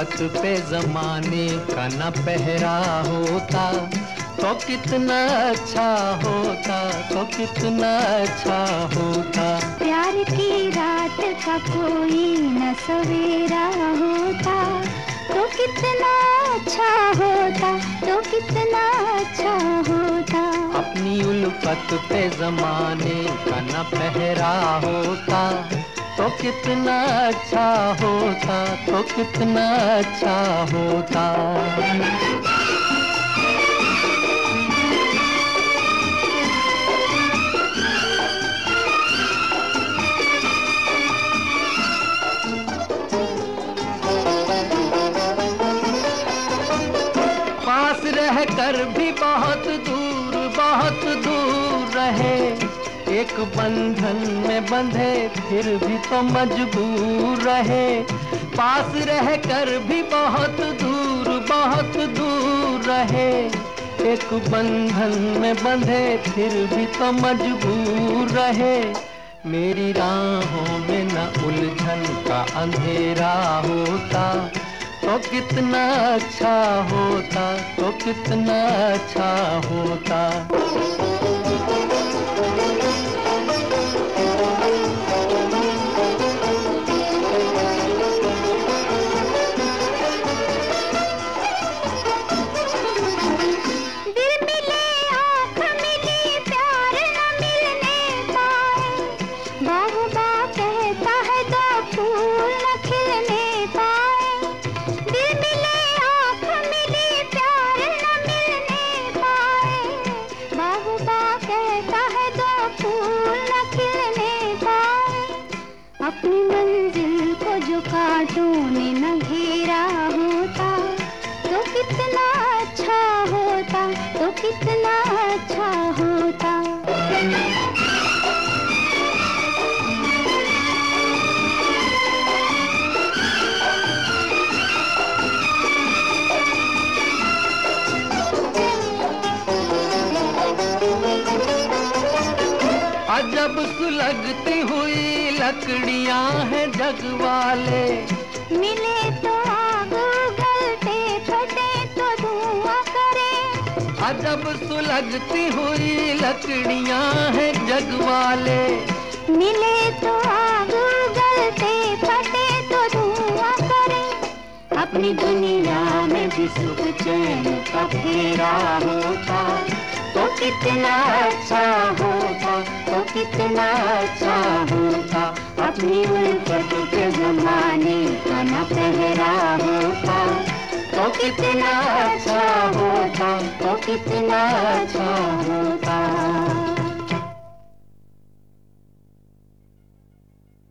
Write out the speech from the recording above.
उल्फत पे जमाने का न पहरा होता तो कितना अच्छा होता, तो कितना अच्छा होता। प्यार की रात का कोई न सवेरा होता तो कितना अच्छा होता, तो कितना अच्छा होता। अपनी उल्फत पे जमाने का न पहरा होता तो कितना अच्छा होता, तो कितना अच्छा होता। पास रह कर भी बहुत दूर रहे, एक बंधन में बंधे फिर भी तो मजबूर रहे। पास रह कर भी बहुत दूर रहे, एक बंधन में बंधे फिर भी तो मजबूर रहे। मेरी राहों में न उलझन का अंधेरा होता तो कितना अच्छा होता, तो कितना अच्छा होता। दिल मिले आँख मिली प्यार न मिलने पाए, बाहुबा कहता है दो फूल न खिलने पाए। दिल मिले आँख मिली प्यार न मिलने पाए, बाहुबा कहता है दो फूल न खिलने पाए। अपनी मंजिल को जो कांटों ने न घेरा होता तो कितना अच्छा होता, तो कितना अच्छा होता। अजब सुलगती हुई लकड़ियां हैं जग वाले, मिले तो आग उगलते, फटे तो धुआं करे। अजब सुलगती हुई लकड़ियां हैं जग वाले, मिले तो आग उगलते, फटे तो धुआं करे। अपनी दुनिया में भी सुख चैन का फेरा होता तो कितना अच्छा होता, तो कितना अच्छा होता। अपनी उल्फत के जमाने का न पहरा होता तो कितना अच्छा होता, तो कितना अच्छा होता।